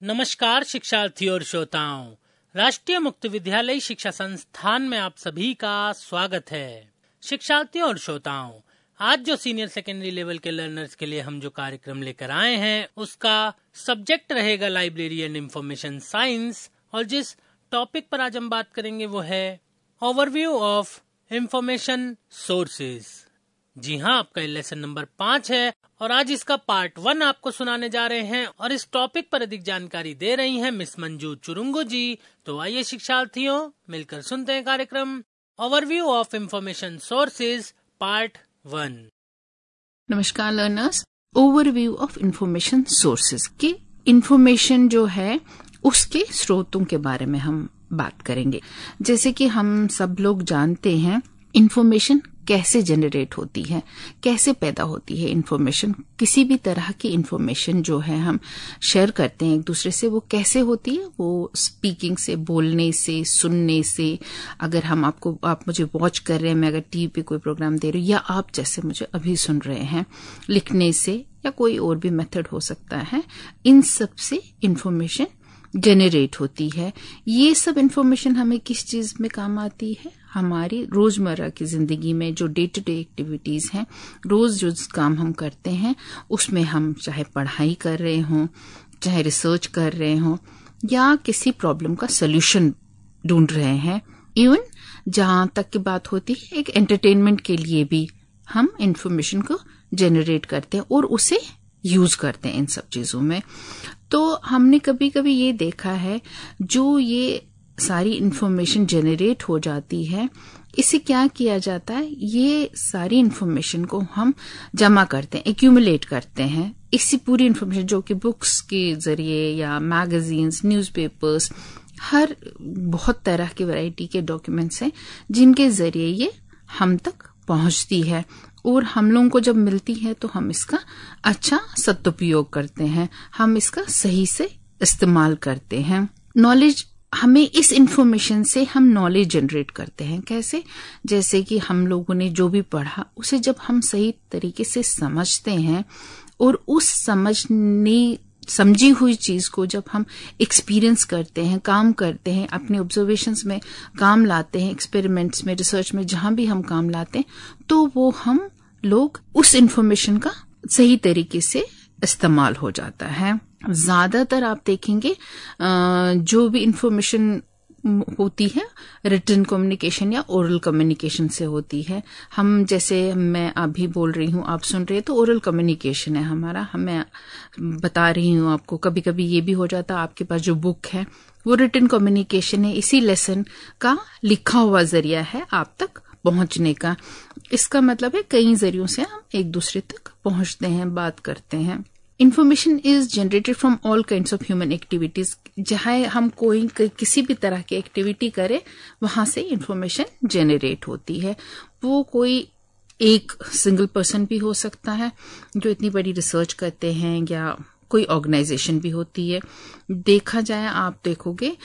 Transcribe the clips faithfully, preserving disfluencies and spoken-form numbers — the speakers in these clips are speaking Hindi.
नमस्कार शिक्षार्थियों और श्रोताओं, राष्ट्रीय मुक्त विद्यालय शिक्षा संस्थान में आप सभी का स्वागत है। शिक्षार्थियों और श्रोताओं, आज जो सीनियर सेकेंडरी लेवल के लर्नर्स के लिए हम जो कार्यक्रम लेकर आए हैं उसका सब्जेक्ट रहेगा लाइब्रेरी एंड इंफॉर्मेशन साइंस, और जिस टॉपिक पर आज हम बात करेंगे वो है ओवरव्यू ऑफ इंफॉर्मेशन सोर्सेज। जी हाँ, आपका लेसन नंबर पाँच है और आज इसका पार्ट वन आपको सुनाने जा रहे हैं और इस टॉपिक पर अधिक जानकारी दे रही हैं मिस मंजू चुरुंगू जी। तो आइए शिक्षार्थियों, मिलकर सुनते हैं कार्यक्रम overview of information sources part one. नमस्कार learners, overview of information sources के इंफॉर्मेशन जो है उसके स्रोतों के बारे में हम बात करेंगे। जैसे कि हम सब लोग जानते हैं इंफॉर्मेशन कैसे जनरेट होती है, कैसे पैदा होती है इंफॉर्मेशन। किसी भी तरह की इंफॉर्मेशन जो है हम शेयर करते हैं एक दूसरे से, वो कैसे होती है? वो स्पीकिंग से, बोलने से, सुनने से। अगर हम आपको आप मुझे वॉच कर रहे हैं, मैं अगर टीवी पे कोई प्रोग्राम दे रही हूँ, या आप जैसे मुझे अभी सुन रहे हैं, लिखने से, या कोई और भी मेथड हो सकता है। इन सब से इंफॉर्मेशन जनरेट होती है। ये सब इंफॉर्मेशन हमें किस चीज में काम आती है? हमारी रोजमर्रा की जिंदगी में जो डे टू डे एक्टिविटीज हैं, रोज जो काम हम करते हैं, उसमें हम चाहे पढ़ाई कर रहे हों, चाहे रिसर्च कर रहे हों, या किसी प्रॉब्लम का सोल्यूशन ढूंढ रहे हैं, इवन जहां तक की बात होती है एक एंटरटेनमेंट के लिए भी हम इंफॉर्मेशन को जनरेट करते हैं और उसे यूज करते हैं इन सब चीजों में। तो हमने कभी कभी ये देखा है, जो ये सारी इंफॉर्मेशन जनरेट हो जाती है, इसे क्या किया जाता है? ये सारी इंफॉर्मेशन को हम जमा करते हैं, एक्यूमुलेट करते हैं। इसी पूरी इंफॉर्मेशन जो कि बुक्स के जरिए या मैगजीन्स, न्यूज़पेपर्स, हर बहुत तरह की वैरायटी के डॉक्यूमेंट्स हैं जिनके जरिए ये हम तक पहुंचती है, और हम लोगों को जब मिलती है तो हम इसका अच्छा सदुपयोग करते हैं, हम इसका सही से इस्तेमाल करते हैं। नॉलेज, हमें इस इंफॉर्मेशन से हम नॉलेज जनरेट करते हैं। कैसे? जैसे कि हम लोगों ने जो भी पढ़ा उसे जब हम सही तरीके से समझते हैं, और उस समझने समझी हुई चीज को जब हम एक्सपीरियंस करते हैं, काम करते हैं, अपने ऑब्जर्वेशंस में काम लाते हैं, एक्सपेरिमेंट्स में, रिसर्च में, जहां भी हम काम लाते हैं, तो वो हम लोग उस इंफॉर्मेशन का सही तरीके से इस्तेमाल हो जाता है। ज्यादातर आप देखेंगे जो भी इंफॉर्मेशन होती है रिटन कम्युनिकेशन या ओरल कम्युनिकेशन से होती है। हम जैसे मैं अभी बोल रही हूँ, आप सुन रहे हैं, तो ओरल कम्युनिकेशन है हमारा। मैं बता रही हूँ आपको। कभी कभी ये भी हो जाता है आपके पास जो बुक है वो रिटन कम्युनिकेशन है, इसी लेसन का लिखा हुआ जरिया है आप तक पहुंचने का। इसका मतलब है कई जरियों से हम एक दूसरे तक पहुंचते हैं, बात करते हैं। Information is generated from all kinds of human activities. जहां हम कोई किसी भी तरह की एक्टिविटी करें, वहां से इंफॉर्मेशन जनरेट होती है। वो कोई एक सिंगल पर्सन भी हो सकता है जो इतनी बड़ी रिसर्च करते हैं, या कोई ऑर्गेनाइजेशन भी होती है। देखा जाए, आप देखोगे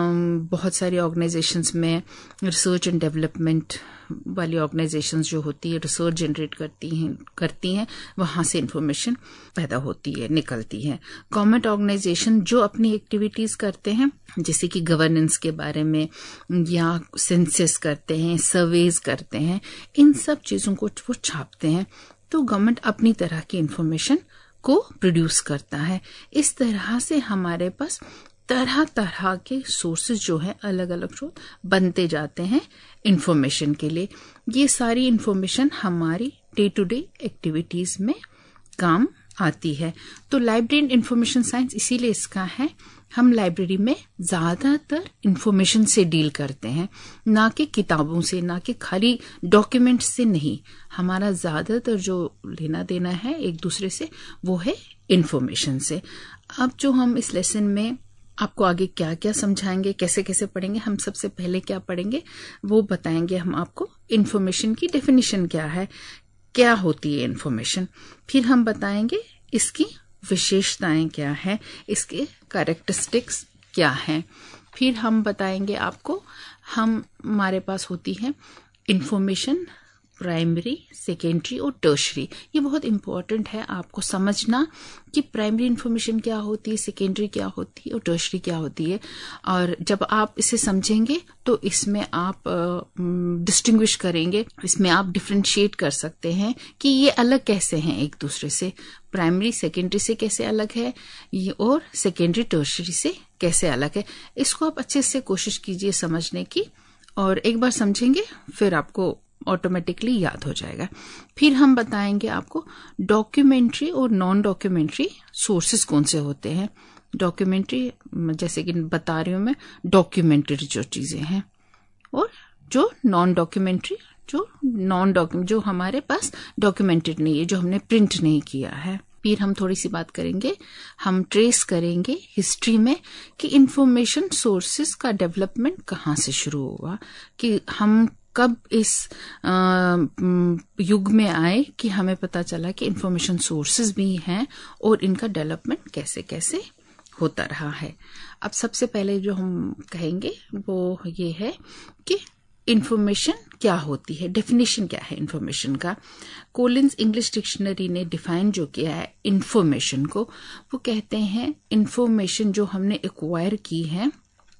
बहुत सारी ऑर्गेनाइजेशंस में रिसर्च एंड डेवलपमेंट वाली ऑर्गेनाइजेशंस जो होती है, रिसर्च जनरेट करती हैं करती हैं वहां से इंफॉर्मेशन पैदा होती है, निकलती है। गवर्नमेंट ऑर्गेनाइजेशन जो अपनी एक्टिविटीज करते हैं, जैसे कि गवर्नेंस के बारे में, या सेंसस करते हैं, सर्वेज करते हैं, इन सब चीजों को वो छापते हैं। तो गवर्नमेंट अपनी तरह की इंफॉर्मेशन को प्रोड्यूस करता है। इस तरह से हमारे पास तरह तरह के सोर्सेज जो है, अलग अलग स्रोत बनते जाते हैं इंफॉर्मेशन के लिए। ये सारी इंफॉर्मेशन हमारी डे टू डे एक्टिविटीज में काम आती है। तो लाइब्रेरी एंड इंफॉर्मेशन साइंस इसीलिए इसका है। हम लाइब्रेरी में ज्यादातर इंफॉर्मेशन से डील करते हैं, ना कि किताबों से, ना कि खाली डॉक्यूमेंट्स से नहीं। हमारा ज्यादातर जो लेना देना है एक दूसरे से वो है इंफॉर्मेशन से। अब जो हम इस लेसन में आपको आगे क्या क्या समझाएंगे, कैसे कैसे पढ़ेंगे, हम सबसे पहले क्या पढ़ेंगे वो बताएंगे हम आपको। इंफॉर्मेशन की डेफिनेशन क्या है, क्या होती है इंफॉर्मेशन। फिर हम बताएंगे इसकी विशेषताएं क्या है, इसके कैरेक्टरिस्टिक्स क्या हैं। फिर हम बताएंगे आपको हम हमारे पास होती है इंफॉर्मेशन प्राइमरी, सेकेंडरी और टर्शरी। ये बहुत इंपॉर्टेंट है आपको समझना कि प्राइमरी इंफॉर्मेशन क्या होती है, सेकेंडरी क्या होती है और टर्शरी क्या होती है। और जब आप इसे समझेंगे तो इसमें आप डिस्टिंग्विश uh, करेंगे, इसमें आप डिफरेंशिएट कर सकते हैं कि ये अलग कैसे हैं एक दूसरे से, प्राइमरी सेकेंडरी से कैसे अलग है ये और सेकेंडरी टर्शरी से कैसे अलग है। इसको आप अच्छे से कोशिश कीजिए समझने की, और एक बार समझेंगे फिर आपको ऑटोमेटिकली याद हो जाएगा। फिर हम बताएंगे आपको डॉक्यूमेंट्री और नॉन डॉक्यूमेंट्री सोर्सेज कौन से होते हैं। डॉक्यूमेंट्री जैसे कि बता रही हूं मैं, डॉक्यूमेंटेड जो चीजें हैं, और जो नॉन डॉक्यूमेंट्री, जो नॉन डॉक्यूमेंट जो हमारे पास डॉक्यूमेंटेड नहीं है, जो हमने प्रिंट नहीं किया है। फिर हम थोड़ी सी बात करेंगे, हम ट्रेस करेंगे हिस्ट्री में कि इंफॉर्मेशन सोर्सेज का डेवलपमेंट कहाँ से शुरू हुआ, कि हम कब इस आ, युग में आए कि हमें पता चला कि इंफॉर्मेशन सोर्सेज भी हैं और इनका डेवलपमेंट कैसे कैसे होता रहा है। अब सबसे पहले जो हम कहेंगे वो ये है कि इंफॉर्मेशन क्या होती है, डेफिनेशन क्या है इंफॉर्मेशन का। कोलिंस इंग्लिश डिक्शनरी ने डिफाइन जो किया है इंफॉर्मेशन को, वो कहते हैं इंफॉर्मेशन जो हमने एक्वायर की है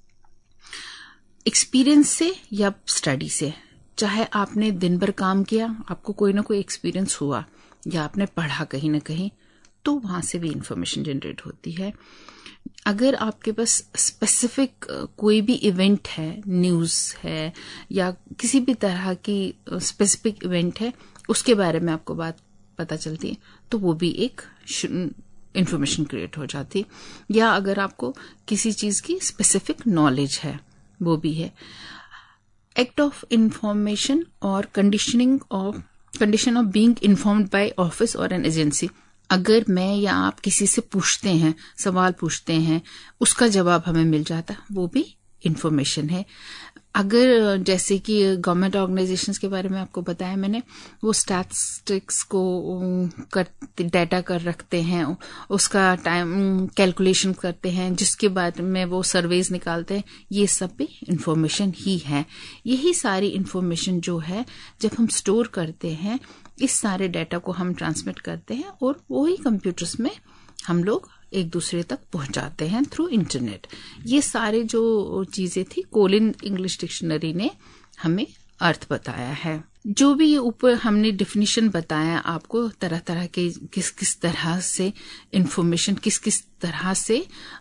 एक्सपीरियंस से या स्टडी से। चाहे आपने दिन भर काम किया, आपको कोई ना कोई एक्सपीरियंस हुआ, या आपने पढ़ा कहीं ना कहीं, तो वहां से भी इंफॉर्मेशन जनरेट होती है। अगर आपके पास स्पेसिफिक कोई भी इवेंट है, न्यूज है या किसी भी तरह की स्पेसिफिक इवेंट है, उसके बारे में आपको बात पता चलती है, तो वो भी एक इंफॉर्मेशन क्रिएट हो जाती है। या अगर आपको किसी चीज की स्पेसिफिक नॉलेज है, वो भी है। एक्ट ऑफ इंफॉर्मेशन और conditioning of condition of being informed by office और एन एजेंसी। अगर मैं या आप किसी से पूछते हैं, सवाल पूछते हैं, उसका जवाब हमें मिल जाता, वो भी इंफॉर्मेशन है। अगर जैसे कि गवर्नमेंट ऑर्गेनाइजेशंस के बारे में आपको बताया मैंने, वो स्टैटिस्टिक्स को कर डाटा कर रखते हैं, उसका टाइम कैलकुलेशन करते हैं, जिसके बाद में वो सर्वेज निकालते हैं, ये सब भी इंफॉर्मेशन ही है। यही सारी इंफॉर्मेशन जो है जब हम स्टोर करते हैं, इस सारे डाटा को हम ट्रांसमिट करते हैं और वही कंप्यूटर्स में हम लोग एक दूसरे तक पहुंचाते हैं थ्रू इंटरनेट। ये सारे जो चीजें थी कोलिन इंग्लिश डिक्शनरी ने हमें अर्थ बताया है। जो भी ये ऊपर हमने डिफिनीशन बताया आपको, तरह तरह के किस किस तरह से इंफॉर्मेशन किस किस तरह से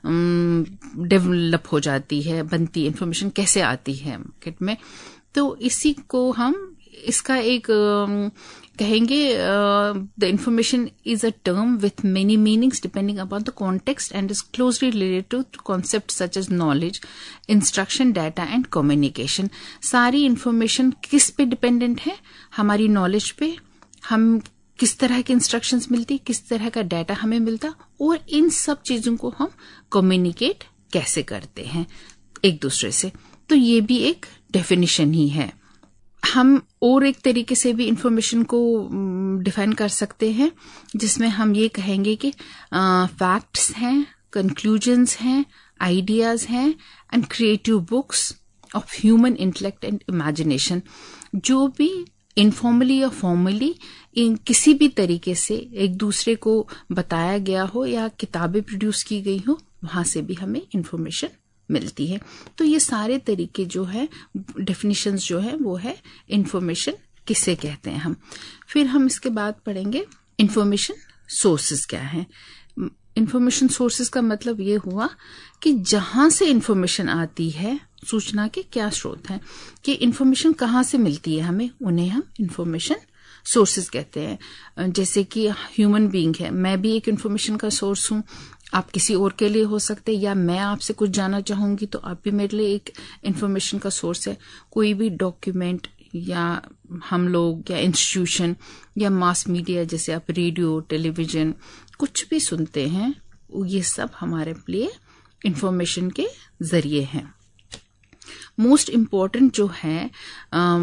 डेवलप हो जाती है, बनती है, इंफॉर्मेशन कैसे आती है मार्केट में, तो इसी को हम इसका एक कहेंगे the information is a term with many meanings depending upon the context and is closely related to concept such as knowledge, instruction, data and communication. सारी इंफॉर्मेशन किस पे डिपेंडेंट है? हमारी नॉलेज पे, हम किस तरह की इंस्ट्रक्शंस मिलती, किस तरह का डाटा हमें मिलता, और इन सब चीजों को हम कम्युनिकेट कैसे करते हैं एक दूसरे से। तो ये भी एक डेफिनेशन ही है। हम और एक तरीके से भी इंफॉर्मेशन को डिफाइन कर सकते हैं, जिसमें हम ये कहेंगे कि फैक्ट्स हैं, कंक्लूजन्स हैं, आइडियाज हैं and creative books of human intellect and imagination. जो भी इनफॉर्मली या फॉर्मली इन किसी भी तरीके से एक दूसरे को बताया गया हो या किताबें प्रोड्यूस की गई हो, वहां से भी हमें इंफॉर्मेशन मिलती है। तो ये सारे तरीके जो है, डेफिनेशंस जो है, वो है इंफॉर्मेशन किसे कहते हैं हम। फिर हम इसके बाद पढ़ेंगे इंफॉर्मेशन सोर्सेज क्या है। इंफॉर्मेशन सोर्सेज का मतलब ये हुआ कि जहां से इंफॉर्मेशन आती है, सूचना के क्या स्रोत हैं, कि इंफॉर्मेशन कहाँ से मिलती है हमें, उन्हें हम इंफॉर्मेशन सोर्सेज कहते हैं। जैसे कि ह्यूमन बीइंग है, मैं भी एक इंफॉर्मेशन का सोर्स हूं, आप किसी और के लिए हो सकते हैं, या मैं आपसे कुछ जानना चाहूंगी तो आप भी मेरे लिए एक इंफॉर्मेशन का सोर्स है। कोई भी डॉक्यूमेंट या हम लोग या इंस्टीट्यूशन या मास मीडिया, जैसे आप रेडियो, टेलीविजन कुछ भी सुनते हैं, ये सब हमारे लिए इंफॉर्मेशन के जरिए हैं। मोस्ट इम्पोर्टेंट जो है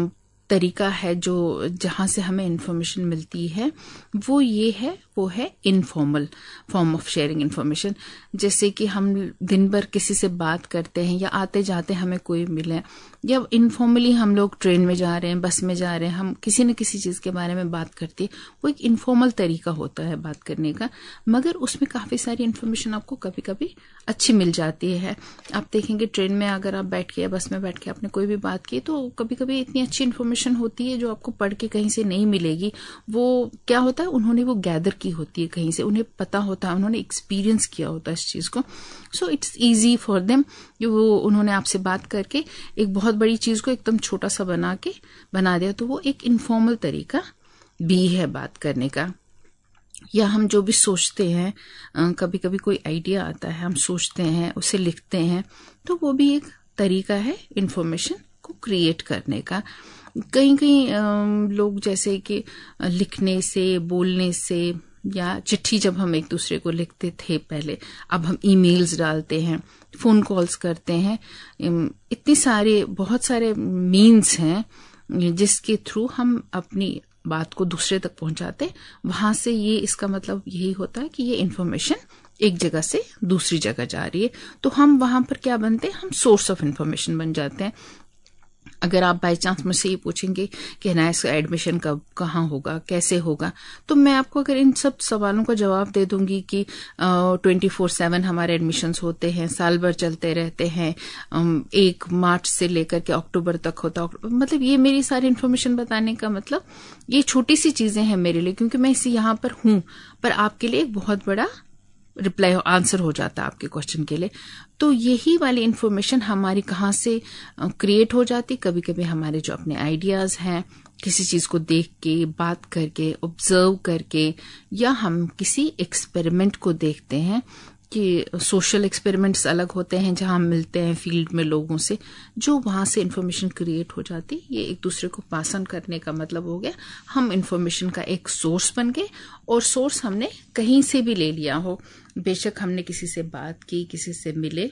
तरीका है जो जहां से हमें इंफॉर्मेशन मिलती है वो ये है वो है informal form of sharing information. जैसे कि हम दिन भर किसी से बात करते हैं या आते जाते हमें कोई मिले या इनफॉर्मली हम लोग ट्रेन में जा रहे हैं, बस में जा रहे हैं, हम किसी न किसी चीज के बारे में बात करते हैं, वो एक इनफॉर्मल तरीका होता है बात करने का, मगर उसमें काफी सारी इन्फॉर्मेशन आपको कभी कभी अच्छी मिल जाती है। आप देखेंगे ट्रेन में अगर आप बैठ के या बस में बैठ के आपने कोई भी बात की तो कभी कभी इतनी अच्छी इन्फॉर्मेशन होती है जो आपको पढ़ के कहीं से नहीं मिलेगी। वो क्या होता है, उन्होंने वो गैदर की होती है कहीं से, उन्हें पता होता है, उन्होंने एक्सपीरियंस किया होता है इस चीज को। So it's easy for them, वो उन्होंने आपसे बात करके एक बहुत बड़ी चीज को एकदम छोटा सा बना के बना दिया, तो वो एक इनफॉर्मल तरीका भी है बात करने का। या हम जो भी सोचते हैं, कभी कभी कोई आइडिया आता है, हम सोचते हैं, उसे लिखते हैं, तो वो भी एक तरीका है इंफॉर्मेशन को क्रिएट करने का। कहीं कहीं लोग जैसे कि लिखने से, बोलने से, या चिट्ठी जब हम एक दूसरे को लिखते थे पहले, अब हम ईमेल्स डालते हैं, फोन कॉल्स करते हैं, इतने सारे बहुत सारे मीन्स हैं जिसके थ्रू हम अपनी बात को दूसरे तक पहुंचाते। वहां से ये इसका मतलब यही होता है कि ये इन्फॉर्मेशन एक जगह से दूसरी जगह जा रही है, तो हम वहां पर क्या बनते हैं, हम सोर्स ऑफ इन्फॉर्मेशन बन जाते हैं। अगर आप बाई चांस मुझसे ये पूछेंगे कि एनआईएस का एडमिशन कब, कहाँ होगा, कैसे होगा, तो मैं आपको अगर इन सब सवालों का जवाब दे दूंगी कि ट्वेंटी फोर सेवन हमारे एडमिशन्स होते हैं, साल भर चलते रहते हैं, एक मार्च से लेकर के अक्टूबर तक होता, मतलब ये मेरी सारी इन्फॉर्मेशन बताने का मतलब ये छोटी सी चीजें हैं मेरे लिए, क्योंकि मैं इसी यहाँ पर हूं, पर आपके लिए एक बहुत बड़ा रिप्लाई आंसर हो जाता है आपके क्वेश्चन के लिए। तो यही वाली इंफॉर्मेशन हमारी कहाँ से क्रिएट हो जाती, कभी कभी हमारे जो अपने आइडियाज हैं, किसी चीज को देख के, बात करके, ऑब्जर्व करके, या हम किसी एक्सपेरिमेंट को देखते हैं कि सोशल एक्सपेरिमेंट्स अलग होते हैं जहां हम मिलते हैं फील्ड में लोगों से, जो वहां से इंफॉर्मेशन क्रिएट हो जाती। ये एक दूसरे को पास ऑन करने का मतलब हो गया, हम इंफॉर्मेशन का एक सोर्स बन गए, और सोर्स हमने कहीं से भी ले लिया हो, बेशक हमने किसी से बात की, किसी से मिले,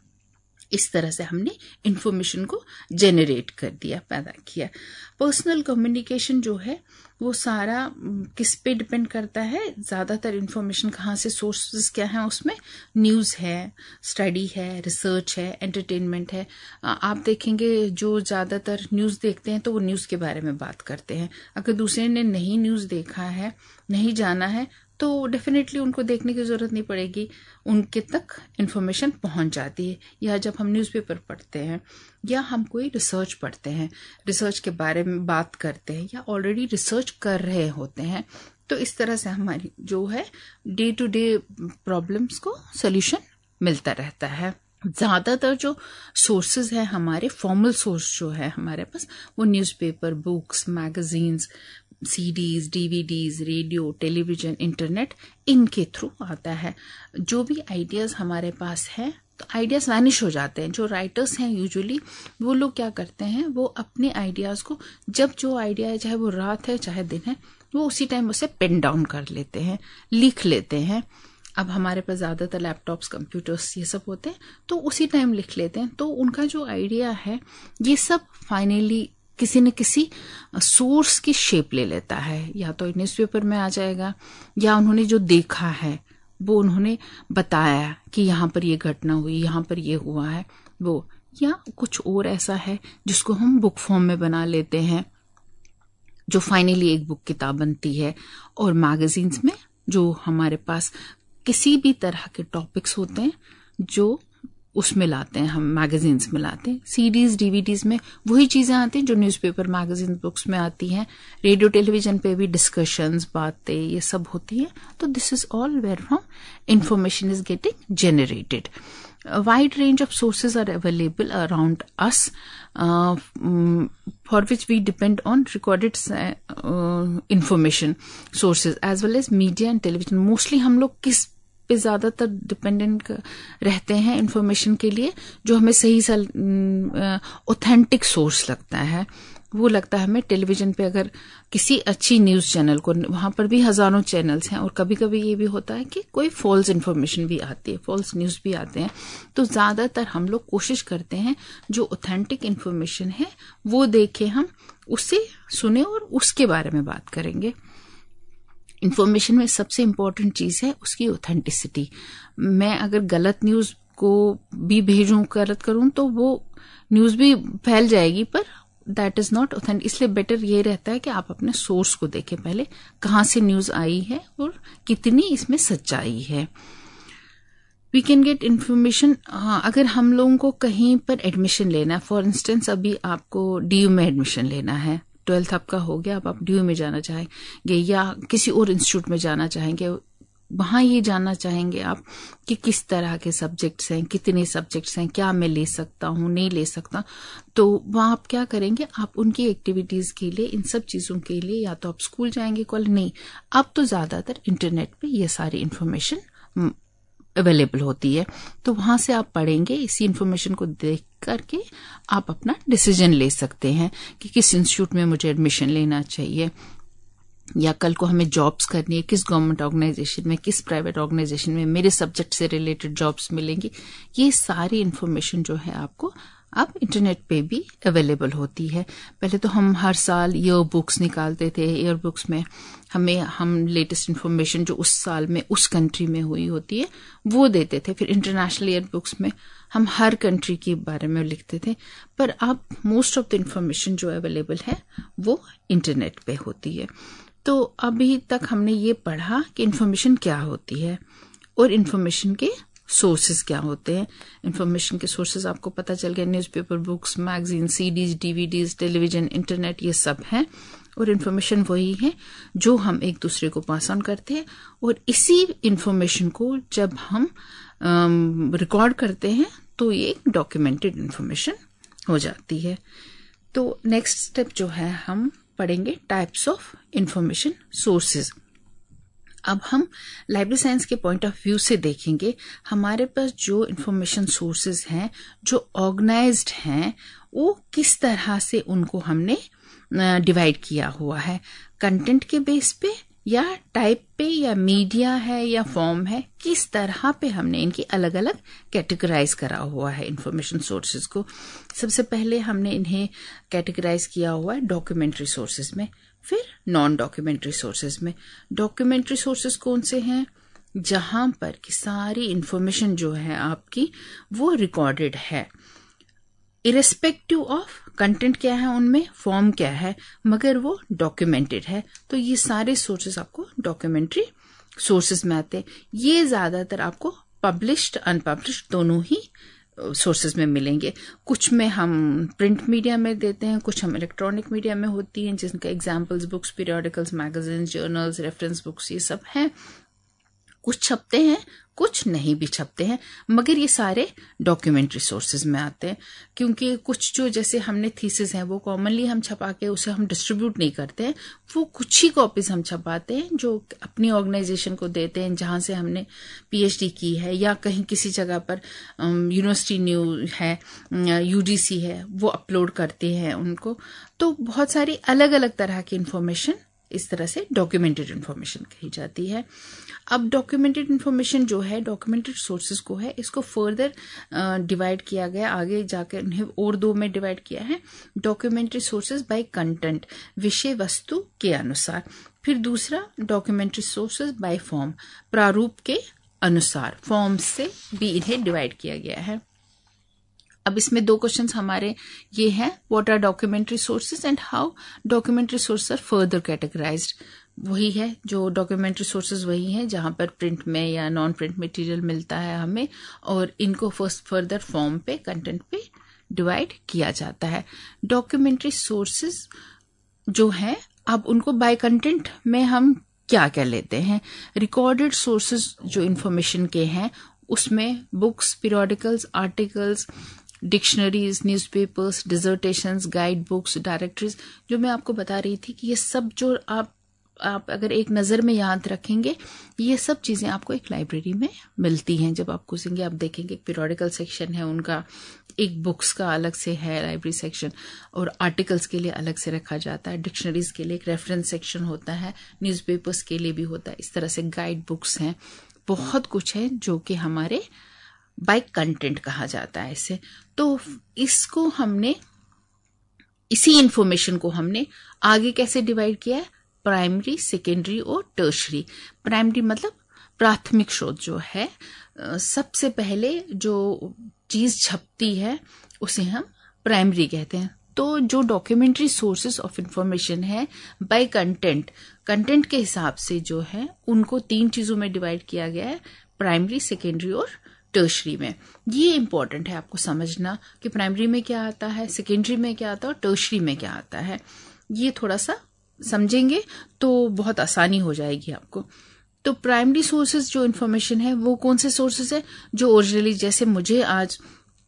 इस तरह से हमने इंफॉर्मेशन को जेनरेट कर दिया, पैदा किया। पर्सनल कम्युनिकेशन जो है वो सारा किस पे डिपेंड करता है, ज्यादातर इंफॉर्मेशन कहाँ से, सोर्सेज क्या है उसमें, न्यूज है, स्टडी है, रिसर्च है, एंटरटेनमेंट है। आप देखेंगे जो ज्यादातर न्यूज देखते हैं तो वो न्यूज के बारे में बात करते हैं। अगर दूसरे ने नहीं न्यूज देखा है, नहीं जाना है, तो डेफिनेटली उनको देखने की जरूरत नहीं पड़ेगी, उनके तक इन्फॉर्मेशन पहुंच जाती है। या जब हम न्यूज़पेपर पढ़ते हैं या हम कोई रिसर्च पढ़ते हैं, रिसर्च के बारे में बात करते हैं या ऑलरेडी रिसर्च कर रहे होते हैं, तो इस तरह से हमारी जो है डे टू डे प्रॉब्लम्स को सोल्यूशन मिलता रहता है। ज्यादातर जो सोर्सेज है हमारे, फॉर्मल सोर्स जो है हमारे पास, वो newspaper, books, magazines, CDs, DVDs, radio, television, internet, इनके थ्रू आता है। जो भी आइडियाज हमारे पास है तो आइडियाज वैनिश हो जाते हैं। जो राइटर्स हैं यूजुअली वो लोग क्या करते हैं, वो अपने आइडियाज को, जब जो आइडिया है, चाहे वो रात है चाहे दिन है, वो उसी टाइम उसे पेन डाउन कर लेते हैं, लिख लेते हैं। अब हमारे पास ज्यादातर लैपटॉप्स, कंप्यूटर्स ये सब होते हैं, तो उसी टाइम लिख लेते हैं। तो उनका जो आइडिया है ये सब फाइनली किसी न किसी सोर्स की शेप ले लेता है, या तो न्यूज़पेपर में आ जाएगा, या उन्होंने जो देखा है वो उन्होंने बताया कि यहाँ पर ये घटना हुई, यहाँ पर ये हुआ है, वो, या कुछ और ऐसा है जिसको हम बुक फॉर्म में बना लेते हैं, जो फाइनली एक बुक किताब बनती है। और मैगजीन्स में जो हमारे पास किसी भी तरह के टॉपिक्स होते हैं जो उसमें लाते हैं, हम मैगजीन्स में लाते हैं। सीडीज, डीवीडीज में वही चीजें आती हैं जो न्यूज़पेपर, मैगजीन, बुक्स में आती हैं। रेडियो, टेलीविजन पे भी डिस्कशंस, बातें, ये सब होती हैं। तो this is all where from information is getting generated. A wide range of sources are available around us, uh, um, for which we depend on recorded uh, information sources as well as media and television. Mostly हम लोग किस पे ज्यादातर डिपेंडेंट रहते हैं इंफॉर्मेशन के लिए, जो हमें सही सा ऑथेंटिक सोर्स लगता है, वो लगता है हमें टेलीविजन पे अगर किसी अच्छी न्यूज चैनल को, वहां पर भी हजारों चैनल्स हैं और कभी कभी ये भी होता है कि कोई फॉल्स इन्फॉर्मेशन भी आती है, फॉल्स न्यूज भी आते हैं, तो ज्यादातर हम लोग कोशिश करते हैं जो ऑथेंटिक इन्फॉर्मेशन है वो देखें, हम उससे सुने और उसके बारे में बात करेंगे। इन्फॉर्मेशन में सबसे इंपॉर्टेंट चीज है उसकी ऑथेंटिसिटी। मैं अगर गलत न्यूज को भी भेजूं, गलत करूं, तो वो न्यूज भी फैल जाएगी, पर दैट इज नॉट ऑथेंटिक। इसलिए बेटर ये रहता है कि आप अपने सोर्स को देखें पहले, कहां से न्यूज आई है और कितनी इसमें सच्चाई है। वी कैन गेट इन्फॉर्मेशन, अगर हम लोगों को कहीं पर एडमिशन लेना है, फॉर इंस्टेंस अभी आपको डीयू में एडमिशन लेना है, ट्वेल्थ आपका हो गया, अब आप डीयू में जाना चाहेंगे या किसी और इंस्टीट्यूट में जाना चाहेंगे, वहां ये जानना चाहेंगे आप कि किस तरह के सब्जेक्ट्स हैं, कितने सब्जेक्ट्स हैं, क्या मैं ले सकता हूं, नहीं ले सकता, तो वहां आप क्या करेंगे, आप उनकी एक्टिविटीज के लिए, इन सब चीजों के लिए या तो आप स्कूल जाएंगे, कॉलेज नहीं, अब तो ज्यादातर इंटरनेट पे ये सारी इन्फॉर्मेशन अवेलेबल होती है, तो वहां से आप पढ़ेंगे, इसी इन्फॉर्मेशन को देख करके आप अपना डिसीजन ले सकते हैं कि किस इंस्टीट्यूट में मुझे एडमिशन लेना चाहिए, या कल को हमें जॉब्स करनी है, किस गवर्नमेंट ऑर्गेनाइजेशन में, किस प्राइवेट ऑर्गेनाइजेशन में मेरे सब्जेक्ट से रिलेटेड जॉब्स मिलेंगी। ये सारी इन्फॉर्मेशन जो है आपको अब इंटरनेट पे भी अवेलेबल होती है। पहले तो हम हर साल ईयर बुक्स निकालते थे, ईयर बुक्स में हमें हम लेटेस्ट इन्फॉर्मेशन जो उस साल में उस कंट्री में हुई होती है वो देते थे, फिर इंटरनेशनल ईयर बुक्स में हम हर कंट्री के बारे में लिखते थे, पर अब मोस्ट ऑफ द इन्फॉर्मेशन जो अवेलेबल है वो इंटरनेट पे होती है। तो अभी तक हमने ये पढ़ा कि इन्फॉर्मेशन क्या होती है और इन्फॉर्मेशन के सोर्सेज क्या होते हैं। इन्फॉर्मेशन के सोर्सेज आपको पता चल गया, newspaper, books, magazine, CDs, DVDs, television, internet, ये सब है। और इन्फॉर्मेशन वही है जो हम एक दूसरे को पास ऑन करते हैं, और इसी इन्फॉर्मेशन को जब हम रिकॉर्ड करते हैं तो ये एक डॉक्यूमेंटेड इन्फॉर्मेशन हो जाती है। तो नेक्स्ट स्टेप जो है हम पढ़ेंगे टाइप्स ऑफ इंफॉर्मेशन सोर्सेज। अब हम लाइब्रेरी साइंस के पॉइंट ऑफ व्यू से देखेंगे हमारे पास जो इंफॉर्मेशन सोर्सेज हैं जो ऑर्गेनाइज्ड हैं वो किस तरह से उनको हमने डिवाइड किया हुआ है, कंटेंट के बेस पे या टाइप पे या मीडिया है या फॉर्म है, किस तरह पे हमने इनकी अलग अलग कैटेगराइज करा हुआ है इंफॉर्मेशन सोर्सेज को। सबसे पहले हमने इन्हें कैटेगराइज किया हुआ है डॉक्यूमेंट्री सोर्सेज में, फिर नॉन डॉक्यूमेंट्री सोर्सेज में। डॉक्यूमेंट्री सोर्सेज कौन से हैं? जहां पर की सारी इंफॉर्मेशन जो है आपकी वो रिकॉर्डेड है, इरेस्पेक्टिव ऑफ कंटेंट क्या है उनमें, फॉर्म क्या है, मगर वो डॉक्यूमेंटेड है। तो ये सारे सोर्सेज आपको डॉक्यूमेंट्री सोर्सेज में आते हैं। ये ज्यादातर आपको पब्लिश्ड अनपब्लिश्ड दोनों ही सोर्सेज में मिलेंगे। कुछ में हम प्रिंट मीडिया में देते हैं, कुछ हम इलेक्ट्रॉनिक मीडिया में होती हैं, जिनका examples books, periodicals, magazine, journals, reference books, ये सब हैं। कुछ छपते हैं, कुछ नहीं भी छपते हैं, मगर ये सारे डॉक्यूमेंट्री सोर्सेज में आते हैं। क्योंकि कुछ जो जैसे हमने थीसिस हैं वो कॉमनली हम छपा के उसे हम डिस्ट्रीब्यूट नहीं करते हैं, वो कुछ ही कॉपीज हम छपाते हैं जो अपनी ऑर्गेनाइजेशन को देते हैं जहां से हमने पीएचडी की है, या कहीं किसी जगह पर यूनिवर्सिटी न्यू है, यूजीसी है, वो अपलोड करते हैं उनको। तो बहुत सारी अलग अलग तरह की इंफॉर्मेशन इस तरह से डॉक्यूमेंटेड इन्फॉर्मेशन कही जाती है। अब डॉक्यूमेंटेड इन्फॉर्मेशन जो है डॉक्यूमेंटेड सोर्सेज को है, इसको फर्दर डिवाइड किया गया, आगे जाकर उन्हें और दो में डिवाइड किया है, डॉक्यूमेंट्री सोर्सेज बाय कंटेंट, विषय वस्तु के अनुसार। फिर दूसरा डॉक्यूमेंट्री सोर्सेज बाय फॉर्म, प्रारूप के अनुसार, फॉर्म से भी इन्हें डिवाइड किया गया है। अब इसमें दो क्वेश्चंस हमारे ये हैं, what are documentary sources and how documentary sources are further categorised. वही है जो डॉक्यूमेंट्री सोर्सेज वही है जहां पर प्रिंट में या नॉन प्रिंट मटेरियल मिलता है हमें, और इनको फर्स्ट फर्दर फॉर्म पे, कंटेंट पे डिवाइड किया जाता है। डॉक्यूमेंट्री सोर्सेज जो है अब उनको बाय कंटेंट में हम क्या क्या लेते हैं। रिकॉर्डेड सोर्सेज जो इंफॉर्मेशन के हैं उसमें books, periodicals, articles, dictionaries, newspapers, dissertations, guide books, directories, जो मैं आपको बता रही थी कि ये सब जो आप आप अगर एक नजर में याद रखेंगे, ये सब चीजें आपको एक लाइब्रेरी में मिलती हैं। जब आप घुसेंगे आप देखेंगे एक पीरियोडिकल सेक्शन है उनका, एक बुक्स का अलग से है लाइब्रेरी सेक्शन, और आर्टिकल्स के लिए अलग से रखा जाता है, डिक्शनरीज के लिए एक रेफरेंस सेक्शन होता है, न्यूज़पेपर्स के लिए भी होता है, इस तरह से गाइड बुक्स हैं, बहुत कुछ है जो कि हमारे बाय कंटेंट कहा जाता है इसे। तो इसको हमने, इसी इंफॉर्मेशन को हमने आगे कैसे डिवाइड किया है, प्राइमरी, सेकेंडरी और टर्शरी। प्राइमरी मतलब प्राथमिक स्रोत जो है, सबसे पहले जो चीज छपती है उसे हम प्राइमरी कहते हैं। तो जो डॉक्यूमेंट्री सोर्सेस ऑफ इंफॉर्मेशन है बाय कंटेंट, कंटेंट के हिसाब से जो है उनको तीन चीजों में डिवाइड किया गया है, प्राइमरी, सेकेंडरी और टर्शरी में। ये इंपॉर्टेंट है आपको समझना कि प्राइमरी में क्या आता है, सेकेंडरी में क्या आता है और टर्शरी में क्या आता है। ये थोड़ा सा समझेंगे तो बहुत आसानी हो जाएगी आपको। तो प्राइमरी सोर्सेज जो इन्फॉर्मेशन है वो कौन से सोर्सेज है, जो ओरिजिनली, जैसे मुझे आज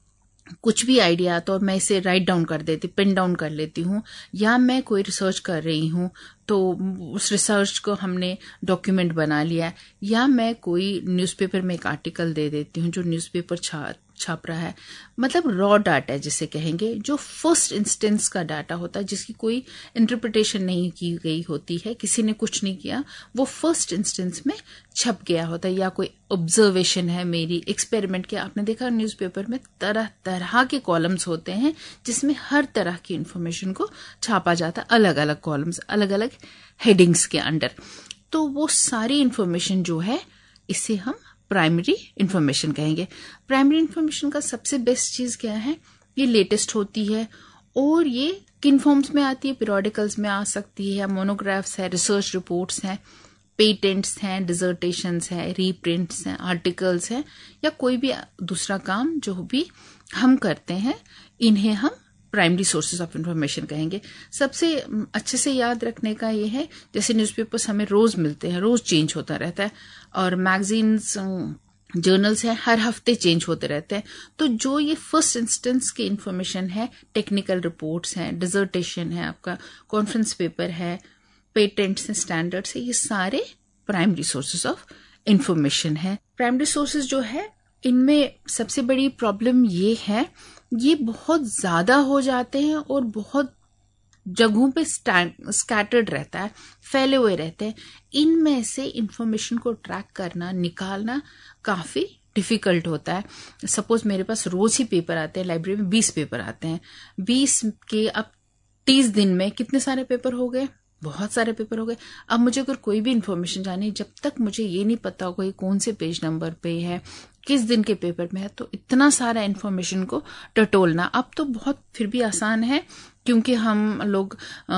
कुछ भी आइडिया आता और मैं इसे राइट डाउन कर देती, पिन डाउन कर लेती हूँ, या मैं कोई रिसर्च कर रही हूँ तो उस रिसर्च को हमने डॉक्यूमेंट बना लिया, या मैं कोई न्यूज़पेपर में एक आर्टिकल दे देती हूँ जो न्यूज़पेपर छा छाप रहा है, मतलब रॉ डाटा जिसे कहेंगे, जो फर्स्ट इंस्टेंस का डाटा होता है, जिसकी कोई इंटरप्रिटेशन नहीं की गई होती है, किसी ने कुछ नहीं किया, वो फर्स्ट इंस्टेंस में छप गया होता है, या कोई ऑब्जर्वेशन है मेरी, एक्सपेरिमेंट किया। आपने देखा न्यूज़पेपर में तरह तरह के कॉलम्स होते हैं जिसमें हर तरह की इंफॉर्मेशन को छापा जाता है, अलग अलग कॉलम्स, अलग अलग हेडिंग्स के अंडर। तो वो सारी इंफॉर्मेशन जो है इसे हम प्राइमरी इंफॉर्मेशन कहेंगे। प्राइमरी इंफॉर्मेशन का सबसे बेस्ट चीज क्या है, ये लेटेस्ट होती है, और ये किन फॉर्म्स में आती है, पीरियोडिकल्स में आ सकती है, मोनोग्राफ्स है, रिसर्च रिपोर्ट्स हैं, पेटेंट्स हैं, डिजर्टेशंस हैं, रीप्रिंट्स हैं, आर्टिकल्स हैं, या कोई भी दूसरा काम जो भी हम करते हैं, इन्हें हम प्राइमरी सोर्सेज ऑफ इंफॉर्मेशन कहेंगे। सबसे अच्छे से याद रखने का ये है, जैसे न्यूज़पेपर्स हमें रोज मिलते हैं, रोज चेंज होता रहता है, और मैगजीन्स, जर्नल्स हैं, हर हफ्ते चेंज होते रहते हैं। तो जो ये फर्स्ट इंस्टेंस की इंफॉर्मेशन है, टेक्निकल रिपोर्ट्स हैं, डिजर्टेशन है, आपका कॉन्फ्रेंस पेपर है, पेटेंट्स हैं, स्टैंडर्ड्स है, ये सारे प्राइमरी सोर्सेज ऑफ इंफॉर्मेशन है। प्राइमरी सोर्सेज जो है इनमें सबसे बड़ी प्रॉब्लम ये है, ये बहुत ज्यादा हो जाते हैं और बहुत जगहों पे स्कैटर्ड रहता है, फैले हुए रहते हैं। इनमें से इंफॉर्मेशन को ट्रैक करना, निकालना काफी डिफिकल्ट होता है। सपोज मेरे पास रोज ही पेपर आते हैं, लाइब्रेरी में बीस पेपर आते हैं, बीस के अब तीस दिन में कितने सारे पेपर हो गए, बहुत सारे पेपर हो गए। अब मुझे अगर कोई भी इंफॉर्मेशन चाहिए, जब तक मुझे ये नहीं पता होगा ये कौन से पेज नंबर पे है, किस दिन के पेपर में है, तो इतना सारा इंफॉर्मेशन को टटोलना। अब तो बहुत फिर भी आसान है, क्योंकि हम लोग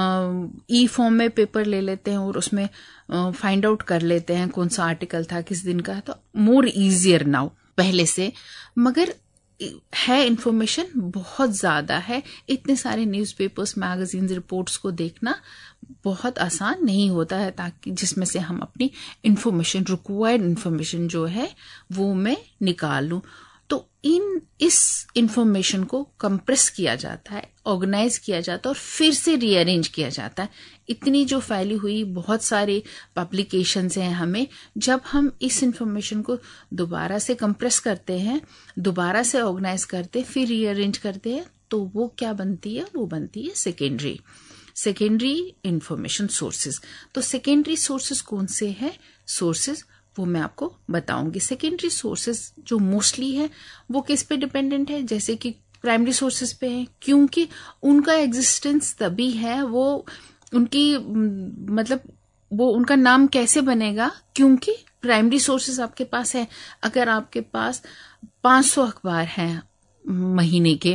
ई फॉर्म में पेपर ले लेते हैं और उसमें फाइंड आउट कर लेते हैं कौन सा आर्टिकल था, किस दिन का है, तो मोर इजियर नाउ पहले से। मगर है इंफॉर्मेशन बहुत ज्यादा है, इतने सारे न्यूज़पेपर्स, मैगजीन, रिपोर्ट्स को देखना बहुत आसान नहीं होता है, ताकि जिसमें से हम अपनी इंफॉर्मेशन, रिक्वायर्ड इंफॉर्मेशन जो है वो मैं निकाल लूं। तो इन इस इंफॉर्मेशन को कंप्रेस किया जाता है, ऑर्गेनाइज किया जाता है और फिर से रीअरेंज किया जाता है। इतनी जो फैली हुई बहुत सारे पब्लिकेशंस हैं, हमें जब हम इस इंफॉर्मेशन को दोबारा से कंप्रेस करते हैं, दोबारा से ऑर्गेनाइज करते, फिर रीअरेंज करते हैं, तो वो क्या बनती है, वो बनती है सेकेंडरी सेकेंडरी इंफॉर्मेशन सोर्सेज। तो सेकेंडरी सोर्सेज कौन से हैं सोर्सेज, वो मैं आपको बताऊंगी। सेकेंडरी सोर्सेज जो मोस्टली है वो किस पे डिपेंडेंट है, जैसे कि प्राइमरी सोर्सेज पे है, क्योंकि उनका एग्जिस्टेंस तभी है, वो उनकी मतलब वो उनका नाम कैसे बनेगा, क्योंकि प्राइमरी सोर्सेज आपके पास है। अगर आपके पास पांच सौ अखबार हैं महीने के,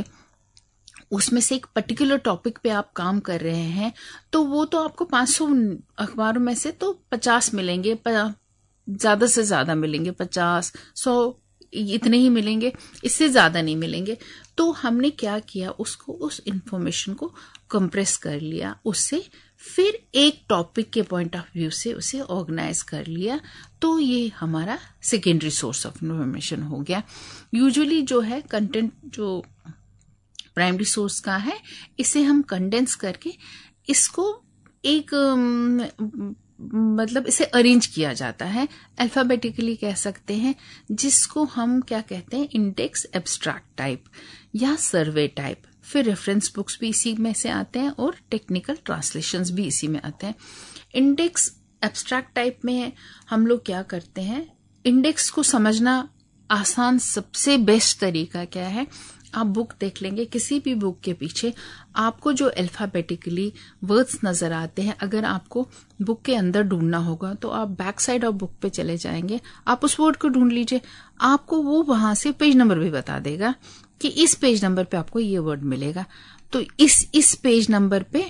उसमें से एक पर्टिकुलर टॉपिक पे आप काम कर रहे हैं, तो वो तो आपको पांच सौ अखबारों में से तो पचास मिलेंगे, ज्यादा से ज्यादा मिलेंगे, पचास, सौ, इतने ही मिलेंगे, इससे ज्यादा नहीं मिलेंगे। तो हमने क्या किया, उसको, उस इंफॉर्मेशन को कंप्रेस कर लिया, उससे फिर एक टॉपिक के पॉइंट ऑफ व्यू से उसे ऑर्गेनाइज कर लिया, तो ये हमारा सेकेंडरी सोर्स ऑफ इंफॉर्मेशन हो गया। यूजुअली जो है कंटेंट जो प्राइमरी सोर्स का है, इसे हम कंडेंस करके इसको एक मतलब इसे अरेंज किया जाता है, अल्फाबेटिकली कह सकते हैं, जिसको हम क्या कहते हैं, इंडेक्स एब्स्ट्रैक्ट टाइप या सर्वे टाइप। फिर रेफरेंस बुक्स भी इसी में से आते हैं और टेक्निकल ट्रांसलेशंस भी इसी में आते हैं। इंडेक्स एब्स्ट्रैक्ट टाइप में हम लोग क्या करते हैं, इंडेक्स को समझना आसान सबसे बेस्ट तरीका क्या है, आप बुक देख लेंगे, किसी भी बुक के पीछे आपको जो अल्फाबेटिकली वर्ड्स नजर आते हैं, अगर आपको बुक के अंदर ढूंढना होगा तो आप बैक साइड ऑफ बुक पे चले जाएंगे, आप उस वर्ड को ढूंढ लीजिए, आपको वो वहां से पेज नंबर भी बता देगा कि इस पेज नंबर पे आपको ये वर्ड मिलेगा। तो इस इस पेज नंबर पे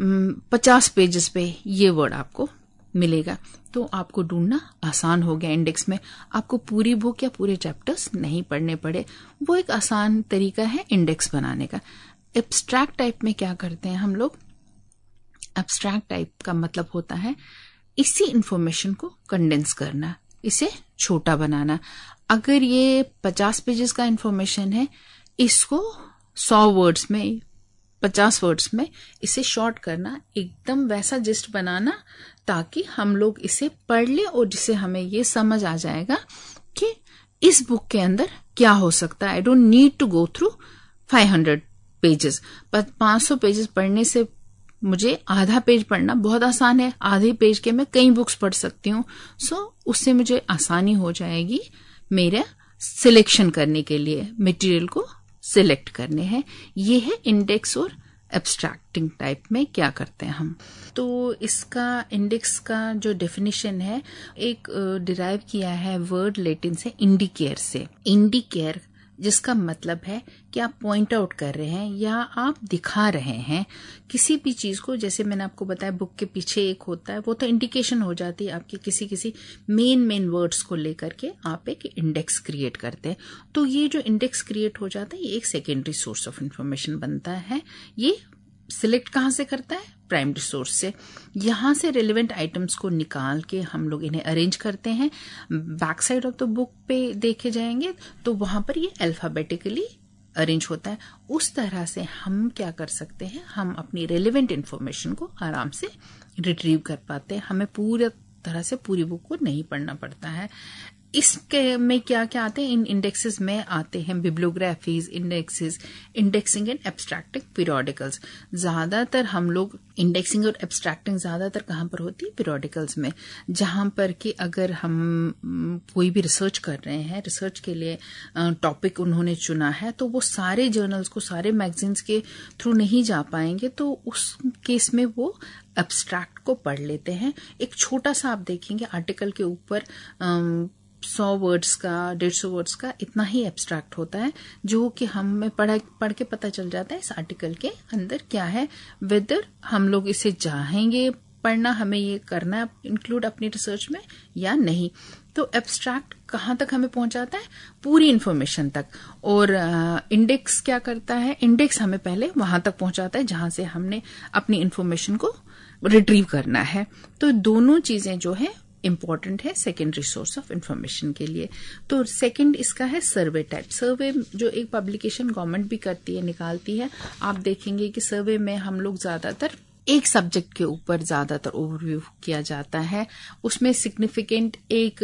पचास पेजेस पे ये वर्ड आपको मिलेगा। तो आपको ढूंढना आसान हो गया इंडेक्स में, आपको पूरी बुक या पूरे चैप्टर्स नहीं पढ़ने पड़े। वो एक आसान तरीका है इंडेक्स बनाने का। एब्स्ट्रैक्ट टाइप में क्या करते हैं हम लोग, एब्स्ट्रैक्ट टाइप का मतलब होता है इसी इंफॉर्मेशन को कंडेंस करना, इसे छोटा बनाना। अगर ये पचास पेजेस का इंफॉर्मेशन है, इसको सौ वर्ड्स में, पचास वर्ड्स में इसे शॉर्ट करना, एकदम वैसा जिस्ट बनाना ताकि हम लोग इसे पढ़ ले और जिसे हमें ये समझ आ जाएगा कि इस बुक के अंदर क्या हो सकता है। I don't need to go through five hundred pages, पर पाँच सौ पेजेस पढ़ने से मुझे आधा पेज पढ़ना बहुत आसान है, आधे पेज के मैं कई बुक्स पढ़ सकती हूँ। सो so, उससे मुझे आसानी हो जाएगी मेरा सिलेक्शन करने के लिए, मटेरियल को सिलेक्ट करने हैं। ये है इंडेक्स और एब्स्ट्रैक्टिंग टाइप में क्या करते हैं हम। तो इसका इंडेक्स का जो डेफिनेशन है, एक डिराइव किया है वर्ड लैटिन से इंडिकेयर से। इंडिकेयर जिसका मतलब है कि आप पॉइंट आउट कर रहे हैं या आप दिखा रहे हैं किसी भी चीज को। जैसे मैंने आपको बताया बुक के पीछे एक होता है, वो तो इंडिकेशन हो जाती है आपकी किसी किसी मेन मेन वर्ड्स को लेकर के आप एक इंडेक्स क्रिएट करते हैं। तो ये जो इंडेक्स क्रिएट हो जाता है, ये एक सेकेंडरी सोर्स ऑफ इंफॉर्मेशन बनता है। ये सिलेक्ट कहाँ से करता है, प्राइमरी सोर्स से। यहां से रिलेवेंट आइटम्स को निकाल के हम लोग इन्हें अरेंज करते हैं। Back side of the book पे देखे जाएंगे तो वहां पर ये अल्फाबेटिकली अरेंज होता है। उस तरह से हम क्या कर सकते हैं, हम अपनी रिलेवेंट इंफॉर्मेशन को आराम से रिट्रीव कर पाते हैं। हमें पूरी तरह से पूरी बुक को नहीं पढ़ना पड़ता है। इसके में क्या क्या आते हैं, इन इंडेक्सेस में आते हैं bibliographies, indexes, indexing and abstracting periodicals. ज्यादातर हम लोग इंडेक्सिंग और एब्स्ट्रैक्टिंग ज्यादातर कहाँ पर होती है, पीरियोडिकल्स में, जहां पर कि अगर हम कोई भी रिसर्च कर रहे हैं, रिसर्च के लिए टॉपिक उन्होंने चुना है, तो वो सारे जर्नल्स को, सारे मैगजीन्स के थ्रू नहीं जा पाएंगे, तो उस केस में वो एब्स्ट्रैक्ट को पढ़ लेते हैं। एक छोटा सा आप देखेंगे आर्टिकल के ऊपर सौ वर्ड्स का, डेढ़ सौ वर्ड्स का इतना ही एब्स्ट्रैक्ट होता है, जो कि हमें पढ़ पढ़ के पता चल जाता है इस आर्टिकल के अंदर क्या है, वेदर हम लोग इसे चाहेंगे पढ़ना, हमें ये करना है इंक्लूड अपनी रिसर्च में या नहीं। तो एब्स्ट्रैक्ट कहाँ तक हमें पहुंचाता है, पूरी इंफॉर्मेशन तक। और इंडेक्स uh, क्या करता है, इंडेक्स हमें पहले वहां तक पहुंचाता है जहां से हमने अपनी इंफॉर्मेशन को रिट्रीव करना है। तो दोनों चीजें जो है इंपॉर्टेंट है सेकेंडरी सोर्स ऑफ इंफॉर्मेशन के लिए। तो सेकंड इसका है सर्वे टाइप। सर्वे जो एक पब्लिकेशन गवर्नमेंट भी करती है, निकालती है, आप देखेंगे कि सर्वे में हम लोग ज्यादातर एक सब्जेक्ट के ऊपर ज्यादातर ओवरव्यू किया जाता है। उसमें सिग्निफिकेंट एक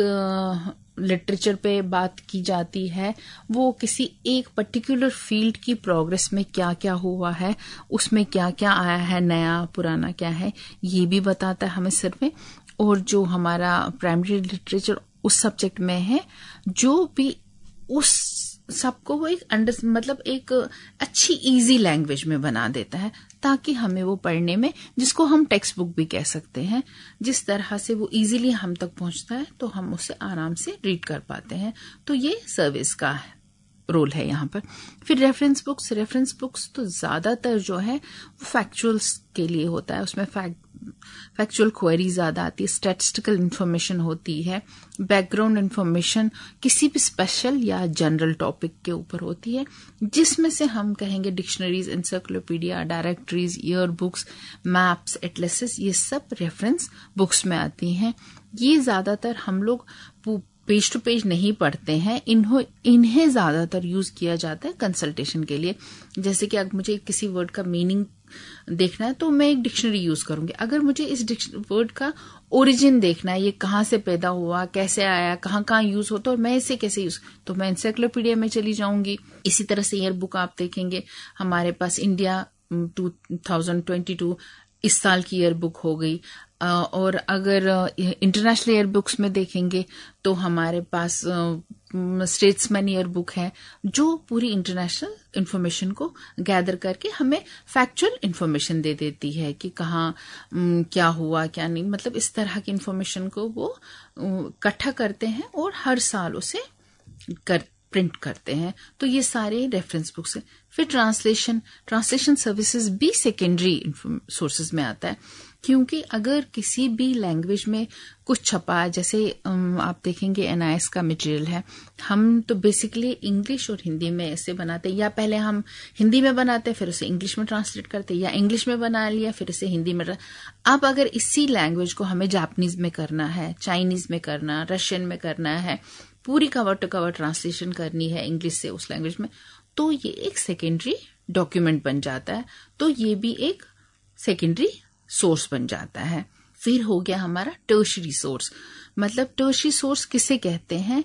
लिटरेचर पे बात की जाती है, वो किसी एक पर्टिकुलर फील्ड की प्रोग्रेस में क्या क्या हुआ है, उसमें क्या क्या आया है, नया पुराना क्या है, ये भी बताता है हमें सर्वे। और जो हमारा प्राइमरी लिटरेचर उस सब्जेक्ट में है, जो भी उस सबको वो एक अंडर मतलब एक अच्छी इजी लैंग्वेज में बना देता है, ताकि हमें वो पढ़ने में, जिसको हम टेक्स्ट बुक भी कह सकते हैं, जिस तरह से वो इजीली हम तक पहुंचता है तो हम उसे आराम से रीड कर पाते हैं। तो ये सर्विस का है, रोल है यहाँ पर। फिर रेफरेंस बुक्स, रेफरेंस बुक्स तो ज्यादातर जो है वो फैक्चुअल्स के लिए होता है। उसमें फैक्ट फैक्चुअल क्वेरी ज्यादा आती है, स्टैटिस्टिकल इंफॉर्मेशन होती है, बैकग्राउंड इंफॉर्मेशन किसी भी स्पेशल या जनरल टॉपिक के ऊपर होती है, जिसमें से हम कहेंगे dictionaries, encyclopedia, directories, year books, maps, atlases, ये सब रेफरेंस बुक्स में आती हैं। ये ज्यादातर हम लोग पेज टू पेज नहीं पढ़ते हैं, इन्हों इन्हें ज्यादातर यूज किया जाता है कंसल्टेशन के लिए। जैसे कि अगर मुझे किसी वर्ड का मीनिंग देखना है तो मैं एक डिक्शनरी यूज करूंगी। अगर मुझे इस वर्ड का ओरिजिन देखना है, ये कहाँ से पैदा हुआ, कैसे आया, कहाँ कहाँ यूज होता है और मैं इसे कैसे यूज, तो मैं एनसाइक्लोपीडिया में चली जाऊंगी। इसी तरह से ईयर बुक आप देखेंगे, हमारे पास India two thousand twenty two इस साल की ईयर बुक हो गई। और अगर इंटरनेशनल ईयर बुक्स में देखेंगे तो हमारे पास स्टेट्समैन ईयर बुक है, जो पूरी इंटरनेशनल इंफॉर्मेशन को गैदर करके हमें फैक्चुअल इंफॉर्मेशन दे देती है कि कहाँ क्या हुआ क्या नहीं, मतलब इस तरह की इंफॉर्मेशन को वो इकट्ठा करते हैं और हर साल उसे कर प्रिंट करते हैं। तो ये सारे रेफरेंस बुक्स हैं। फिर ट्रांसलेशन ट्रांसलेशन सर्विसेज भी सेकेंडरी सोर्सेज में आता है, क्योंकि अगर किसी भी लैंग्वेज में कुछ छपा, जैसे आप देखेंगे एनआईएस का मटेरियल है, हम तो बेसिकली इंग्लिश और हिंदी में ऐसे बनाते हैं, या पहले हम हिंदी में बनाते हैं फिर उसे इंग्लिश में ट्रांसलेट करते हैं, या इंग्लिश में बना लिया फिर उसे हिंदी में। अब अगर इसी लैंग्वेज को हमें जापानीज में करना है, चाइनीज में करना, रशियन में करना है, पूरी कवर टू कवर ट्रांसलेशन करनी है इंग्लिश से उस लैंग्वेज में, तो ये एक सेकेंडरी डॉक्यूमेंट बन जाता है। तो ये भी एक सेकेंडरी सोर्स बन जाता है। फिर हो गया हमारा टर्शरी सोर्स। मतलब टर्शरी सोर्स किसे कहते हैं?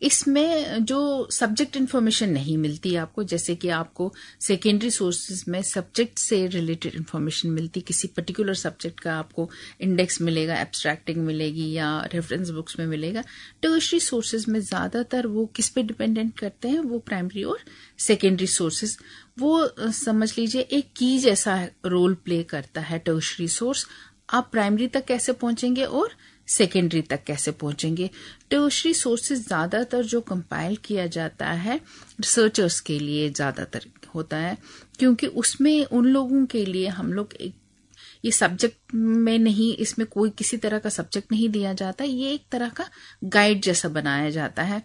इसमें जो सब्जेक्ट इन्फॉर्मेशन नहीं मिलती आपको, जैसे कि आपको सेकेंडरी सोर्सेज में सब्जेक्ट से रिलेटेड इन्फॉर्मेशन मिलती, किसी पर्टिकुलर सब्जेक्ट का आपको इंडेक्स मिलेगा, एब्स्ट्रैक्टिंग मिलेगी या रेफरेंस बुक्स में मिलेगा। टर्शरी सोर्सेज में ज्यादातर वो किस पे डिपेंडेंट करते हैं? वो प्राइमरी और सेकेंडरी सोर्सेज। वो समझ लीजिए एक की जैसा रोल प्ले करता है टर्शरी सोर्स। आप प्राइमरी तक कैसे पहुंचेंगे और सेकेंडरी तक कैसे पहुंचेंगे? टर्शरी सोर्सेज ज्यादातर जो कंपाइल किया जाता है रिसर्चर्स के लिए ज्यादातर होता है, क्योंकि उसमें उन लोगों के लिए हम लोग एक ये सब्जेक्ट में नहीं, इसमें कोई किसी तरह का सब्जेक्ट नहीं दिया जाता, ये एक तरह का गाइड जैसा बनाया जाता है,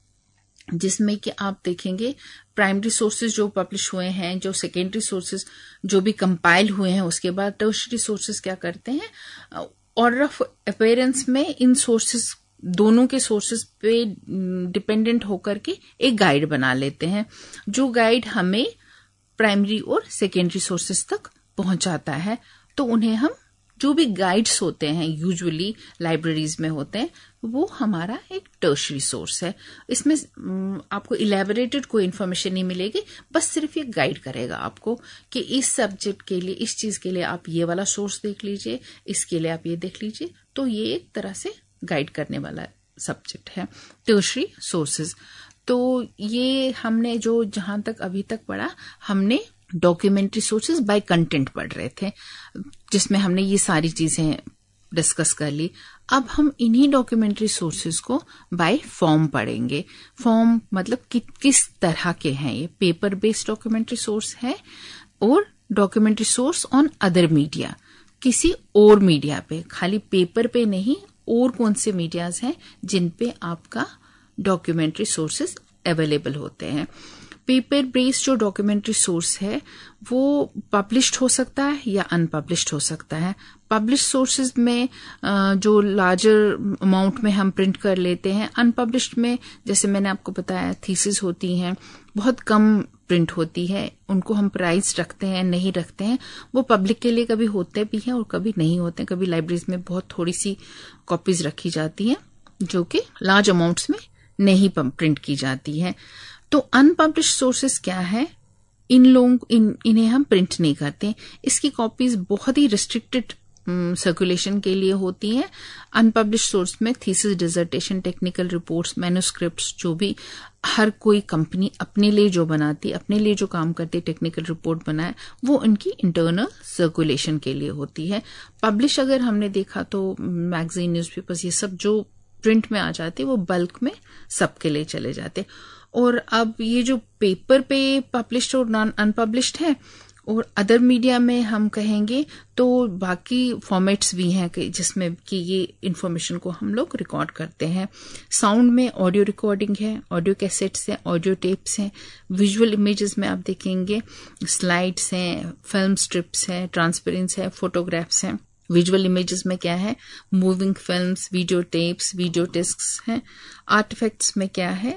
जिसमें कि आप देखेंगे प्राइमरी सोर्सेज जो पब्लिश हुए हैं, जो सेकेंडरी सोर्सेज जो भी कंपाइल हुए हैं, उसके बाद टर्शरी सोर्सेज क्या करते हैं, ऑर्डर ऑफ अपीयरेंस में इन सोर्सेज दोनों के सोर्सेज पे डिपेंडेंट होकर के एक गाइड बना लेते हैं, जो गाइड हमें प्राइमरी और सेकेंडरी सोर्सेज तक पहुंचाता है। तो उन्हें हम जो भी गाइड्स होते हैं यूजुअली लाइब्रेरीज में होते हैं, वो हमारा एक टर्शरी सोर्स है। इसमें आपको इलेबोरेटेड कोई इन्फॉर्मेशन नहीं मिलेगी, बस सिर्फ ये गाइड करेगा आपको कि इस सब्जेक्ट के लिए, इस चीज के लिए आप ये वाला सोर्स देख लीजिए, इसके लिए आप ये देख लीजिए। तो ये एक तरह से गाइड करने वाला सब्जेक्ट है टर्शरी सोर्सेज। तो ये हमने जो जहां तक अभी तक पढ़ा, हमने डॉक्यूमेंट्री सोर्सेज बाय कंटेंट पढ़ रहे थे, जिसमें हमने ये सारी चीजें डिस्कस कर ली। अब हम इन्हीं डॉक्यूमेंट्री सोर्सेज को बाय फॉर्म पढ़ेंगे। फॉर्म मतलब कि किस तरह के हैं ये। पेपर बेस्ड डॉक्यूमेंट्री सोर्स है और documentary source on other media, किसी और मीडिया पे, खाली पेपर पे नहीं, और कौन से मीडियाज हैं जिन पे आपका डॉक्यूमेंट्री सोर्सेज अवेलेबल होते हैं। पेपर बेस्ड जो डॉक्यूमेंट्री सोर्स है वो पब्लिश्ड हो सकता है या अनपब्लिश्ड हो सकता है। पब्लिश्ड सोर्सेज में जो लार्जर अमाउंट में हम प्रिंट कर लेते हैं, अनपब्लिश्ड में जैसे मैंने आपको बताया थीसिस होती हैं, बहुत कम प्रिंट होती है, उनको हम प्राइस रखते हैं नहीं रखते हैं। वो पब्लिक के लिए कभी होते भी हैं और कभी नहीं होते हैं। कभी लाइब्रेरीज में बहुत थोड़ी सी कॉपीज रखी जाती हैं जो कि लार्ज अमाउंट्स में नहीं प्रिंट की जाती है। तो अनपब्लिश्ड सोर्सेस क्या है? इन लोगों इन, इन्हें हम प्रिंट नहीं करते। इसकी कॉपीज बहुत ही रिस्ट्रिक्टेड सर्कुलेशन के लिए होती हैं। अनपब्लिश्ड सोर्स में thesis, dissertation, technical reports, manuscripts, जो भी हर कोई कंपनी अपने लिए जो बनाती, अपने लिए जो काम करती, टेक्निकल रिपोर्ट बनाए, वो उनकी इंटरनल सर्कुलेशन के लिए होती है। पब्लिश अगर हमने देखा तो मैगजीन, न्यूज़पेपर्स, ये सब जो प्रिंट में आ जाते वो बल्क में सबके लिए चले जाते। और अब ये जो पेपर पे पब्लिश्ड और नॉन अनपब्लिश्ड है, और अदर मीडिया में हम कहेंगे तो बाकी फॉर्मेट्स भी हैं कि जिसमें कि ये इन्फॉर्मेशन को हम लोग रिकॉर्ड करते हैं। साउंड में ऑडियो रिकॉर्डिंग है, ऑडियो कैसेट्स हैं, ऑडियो टेप्स हैं। विजुअल इमेजेस में आप देखेंगे स्लाइड्स हैं, फिल्म स्ट्रिप्स हैं, ट्रांसपेरेंस है, फोटोग्राफ्स हैं। विजुअल इमेजेस में क्या है? Moving films, video tapes, video discs हैं। आर्टिफैक्ट्स में क्या है?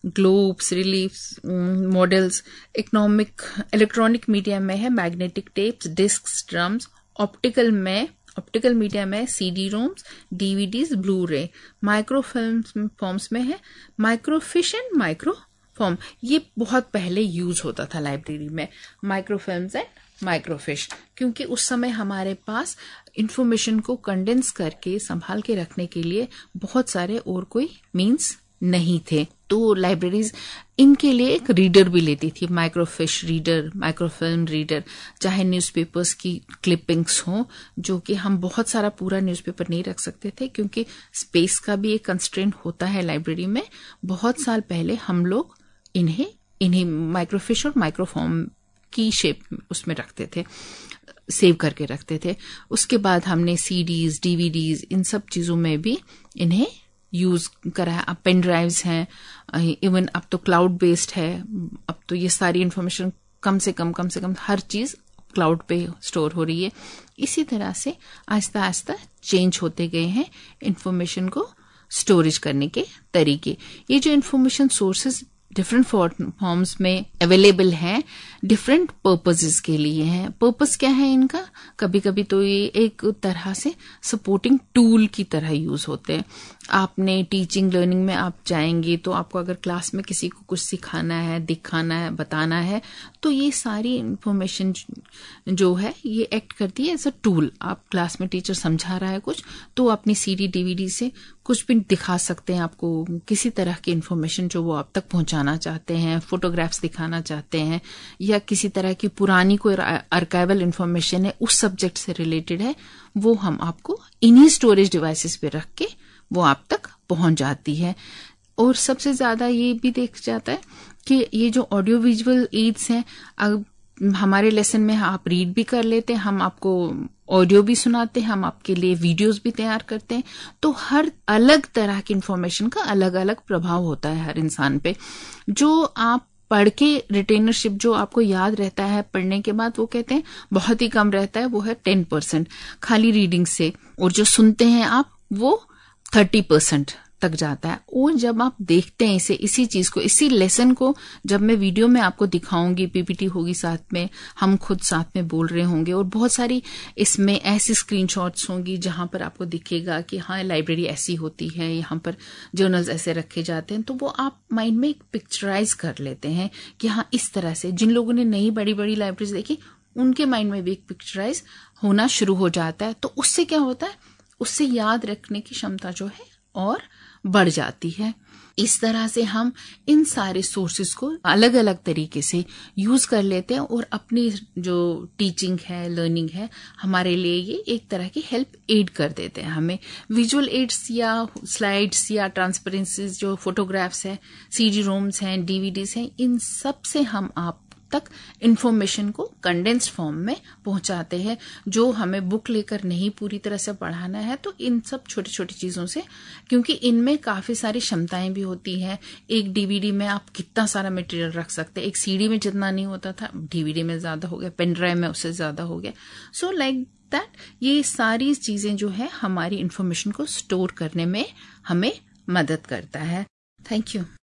Globes, reliefs, models. Economic electronic media में है magnetic tapes, discs, drums. Optical में ऑप्टिकल मीडिया में CD ROMs, DVDs, blu ray. Microfilm forms में है माइक्रोफिश एंड माइक्रोफॉर्म। ये बहुत पहले यूज होता था लाइब्रेरी में, माइक्रोफिल्म्स एंड माइक्रोफिश, क्योंकि उस समय हमारे पास इंफॉर्मेशन को कंडेंस करके संभाल के रखने के लिए बहुत सारे और कोई मीन्स नहीं थे। तो लाइब्रेरीज इनके लिए एक रीडर भी लेती थी, माइक्रोफिश रीडर, माइक्रोफिल्म रीडर। चाहे न्यूज़पेपर्स की क्लिपिंग्स हो, जो कि हम बहुत सारा पूरा न्यूज़पेपर नहीं रख सकते थे क्योंकि स्पेस का भी एक कंस्ट्रेंट होता है लाइब्रेरी में। बहुत साल पहले हम लोग इन्हें इन्हें माइक्रोफिश और माइक्रोफॉर्म की शेप उसमें रखते थे, सेव करके रखते थे। उसके बाद हमने सीडीज, डीवीडीज, इन सब चीजों में भी इन्हें यूज करा है। अब पेन ड्राइव्स हैं, इवन अब तो क्लाउड बेस्ड है। अब तो ये सारी इंफॉर्मेशन कम से कम कम से कम हर चीज क्लाउड पे स्टोर हो रही है। इसी तरह से आहिस्ता आहिस्ता चेंज होते गए हैं इंफॉर्मेशन को स्टोरेज करने के तरीके। ये जो इंफॉर्मेशन सोर्सेज डिफरेंट फॉर्म्स में अवेलेबल हैं, डिफरेंट पर्पसेस के लिए हैं। पर्पस क्या है इनका? कभी कभी तो ये एक तरह से सपोर्टिंग टूल की तरह यूज होते हैं। आपने टीचिंग लर्निंग में आप जाएंगे तो आपको अगर क्लास में किसी को कुछ सिखाना है, दिखाना है, बताना है, तो ये सारी इंफॉर्मेशन जो है ये एक्ट करती है एज अ टूल। आप क्लास में टीचर समझा रहा है कुछ, तो अपनी सीडी डीवीडी से कुछ भी दिखा सकते हैं आपको, किसी तरह की इंफॉर्मेशन जो वो आप तक पहुंचाना चाहते हैं, फोटोग्राफ्स दिखाना चाहते हैं, या किसी तरह की पुरानी कोई आर्काइवल इंफॉर्मेशन है उस सब्जेक्ट से रिलेटेड है, वो हम आपको इन्हीं स्टोरेज डिवाइसेस पे रख के वो आप तक पहुंच जाती है। और सबसे ज्यादा ये भी देख जाता है कि ये जो ऑडियो विजुअल एड्स हैं, अब हमारे लेसन में आप रीड भी कर लेते हैं, हम आपको ऑडियो भी सुनाते हैं, हम आपके लिए वीडियोस भी तैयार करते हैं। तो हर अलग तरह की इंफॉर्मेशन का अलग अलग प्रभाव होता है हर इंसान पे। जो आप पढ़ के रिटेनरशिप जो आपको याद रहता है पढ़ने के बाद, वो कहते हैं बहुत ही कम रहता है, वो है टेन परसेंट खाली रीडिंग से। और जो सुनते हैं आप, वो थर्टी परसेंट तक जाता है। और जब आप देखते हैं इसे, इसी चीज को, इसी लेसन को जब मैं वीडियो में आपको दिखाऊंगी, पीपीटी होगी साथ में, हम खुद साथ में बोल रहे होंगे, और बहुत सारी इसमें ऐसी स्क्रीनशॉट्स होंगी जहां पर आपको दिखेगा कि हाँ लाइब्रेरी ऐसी होती है, यहाँ पर जर्नल्स ऐसे रखे जाते हैं, तो वो आप माइंड में एक पिक्चराइज कर लेते हैं कि हाँ इस तरह से। जिन लोगों ने नई बड़ी बड़ी लाइब्रेरीज देखी, उनके माइंड में भी एक पिक्चराइज होना शुरू हो जाता है। तो उससे क्या होता है, उससे याद रखने की क्षमता जो है और बढ़ जाती है। इस तरह से हम इन सारे सोर्सेस को अलग अलग तरीके से यूज कर लेते हैं और अपनी जो टीचिंग है, लर्निंग है, हमारे लिए ये एक तरह की हेल्प एड कर देते हैं हमें। विजुअल एड्स या स्लाइड्स या ट्रांसपेरेंसीज, जो फोटोग्राफ्स हैं, सीडी रोम्स हैं, डीवीडीज हैं, इन सब से हम आप तक इंफॉर्मेशन को कंडेंस्ड फॉर्म में पहुंचाते हैं। जो हमें बुक लेकर नहीं पूरी तरह से पढ़ाना है, तो इन सब छोटी छोटी चीजों से, क्योंकि इनमें काफी सारी क्षमताएं भी होती हैं। एक डीवीडी में आप कितना सारा मटेरियल रख सकते हैं, एक सीडी में जितना नहीं होता था डीवीडी में ज्यादा हो गया, पेन ड्राइव में उससे ज्यादा हो गया। सो लाइक दैट ये सारी चीजें जो है हमारी इंफॉर्मेशन को स्टोर करने में हमें मदद करता है। Thank you.